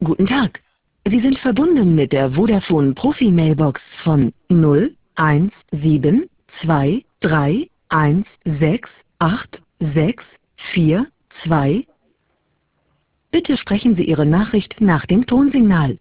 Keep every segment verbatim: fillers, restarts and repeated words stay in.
Guten Tag. Sie sind verbunden mit der Vodafone Profi Mailbox von null eins sieben zwei drei eins sechs acht sechs vier zwei. Bitte sprechen Sie Ihre Nachricht nach dem Tonsignal.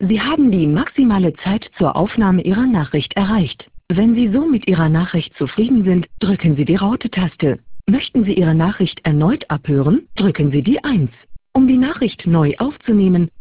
Sie haben die maximale Zeit zur Aufnahme Ihrer Nachricht erreicht. Wenn Sie so mit Ihrer Nachricht zufrieden sind, drücken Sie die Raute-Taste. Möchten Sie Ihre Nachricht erneut abhören, drücken Sie die eins. Um die Nachricht neu aufzunehmen,